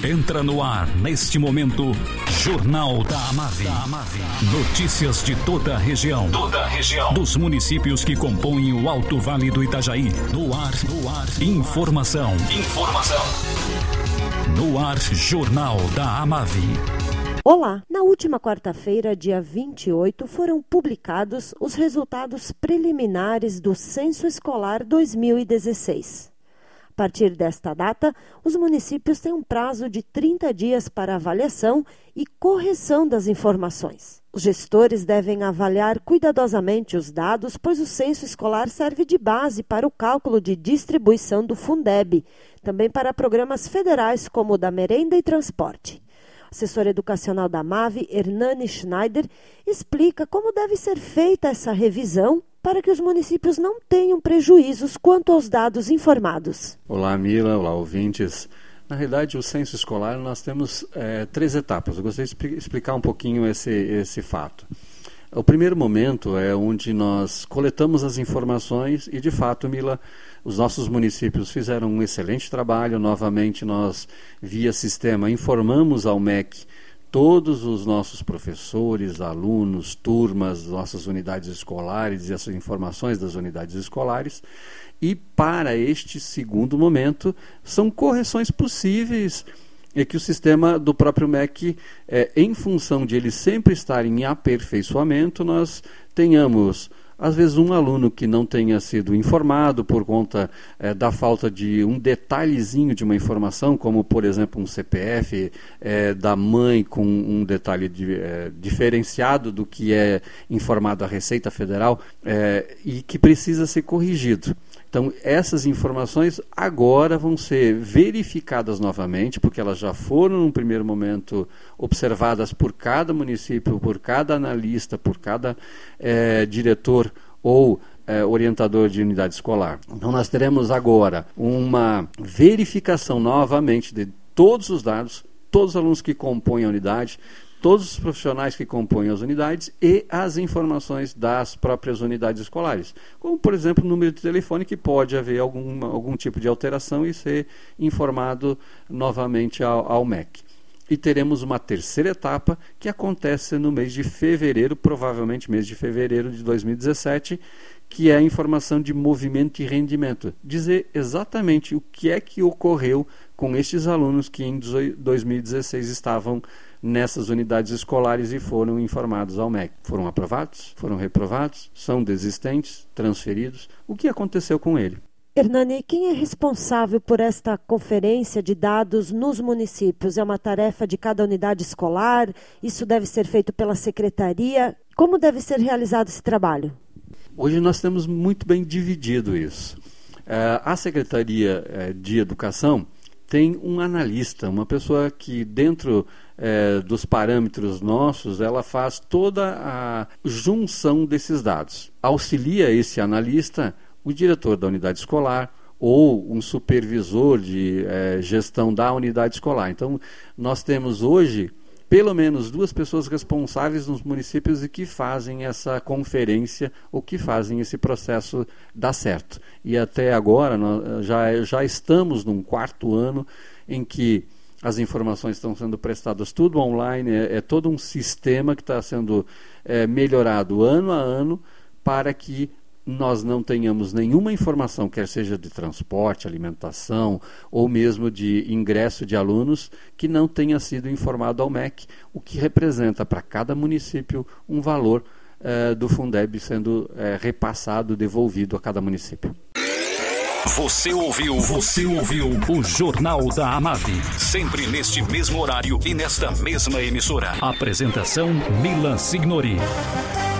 Entra no ar, neste momento, Jornal da Amave. Notícias de toda a região. Dos municípios que compõem o Alto Vale do Itajaí. No ar. Informação. No ar, Jornal da Amave. Olá! Na última quarta-feira, dia 28, foram publicados os resultados preliminares do Censo Escolar 2016. A partir desta data, os municípios têm um prazo de 30 dias para avaliação e correção das informações. Os gestores devem avaliar cuidadosamente os dados, pois o censo escolar serve de base para o cálculo de distribuição do Fundeb, também para programas federais como o da merenda e transporte. O assessor educacional da AMAVE, Hernani Schneider, explica como deve ser feita essa revisão para que os municípios não tenham prejuízos quanto aos dados informados. Olá, Mila, olá, ouvintes. Na realidade, o censo escolar, nós temos 3 etapas. Eu gostaria de explicar um pouquinho esse fato. O primeiro momento é onde nós coletamos as informações e, de fato, Mila, os nossos municípios fizeram um excelente trabalho. Novamente, nós, via sistema, informamos ao MEC todos os nossos professores, alunos, turmas, nossas unidades escolares e as informações das unidades escolares. E para este segundo momento, são correções possíveis e que o sistema do próprio MEC, em função de ele sempre estar em aperfeiçoamento, nós tenhamos, às vezes, um aluno que não tenha sido informado por conta da falta de um detalhezinho de uma informação, como, por exemplo, um CPF da mãe com um detalhe diferenciado do que é informado à Receita Federal e que precisa ser corrigido. Então, essas informações agora vão ser verificadas novamente, porque elas já foram, num primeiro momento, observadas por cada município, por cada analista, por cada diretor ou orientador de unidade escolar. Então, nós teremos agora uma verificação novamente de todos os dados, todos os alunos que compõem a unidade, todos os profissionais que compõem as unidades e as informações das próprias unidades escolares, como, por exemplo, o número de telefone, que pode haver algum tipo de alteração e ser informado novamente ao MEC. E teremos uma terceira etapa que acontece no mês de fevereiro, provavelmente mês de fevereiro de 2017, que é a informação de movimento e rendimento. Dizer exatamente o que é que ocorreu com estes alunos que em 2016 estavam nessas unidades escolares e foram informados ao MEC. Foram aprovados? Foram reprovados? São desistentes? Transferidos? O que aconteceu com ele? Hernani, quem é responsável por esta conferência de dados nos municípios? É uma tarefa de cada unidade escolar? Isso deve ser feito pela secretaria? Como deve ser realizado esse trabalho? Hoje nós temos muito bem dividido isso. A Secretaria de Educação tem um analista, uma pessoa que dentro dos parâmetros nossos, ela faz toda a junção desses dados. Auxilia esse analista o diretor da unidade escolar ou um supervisor de gestão da unidade escolar. Então, nós temos hoje pelo menos 2 pessoas responsáveis nos municípios e que fazem essa conferência ou que fazem esse processo dar certo. E até agora nós já estamos num 4º ano em que as informações estão sendo prestadas tudo online, é todo um sistema que está sendo melhorado ano a ano para que nós não tenhamos nenhuma informação, quer seja de transporte, alimentação ou mesmo de ingresso de alunos, que não tenha sido informado ao MEC, o que representa para cada município um valor do Fundeb sendo repassado, devolvido a cada município. Você ouviu o Jornal da Amave, sempre neste mesmo horário e nesta mesma emissora. Apresentação Mila Signori.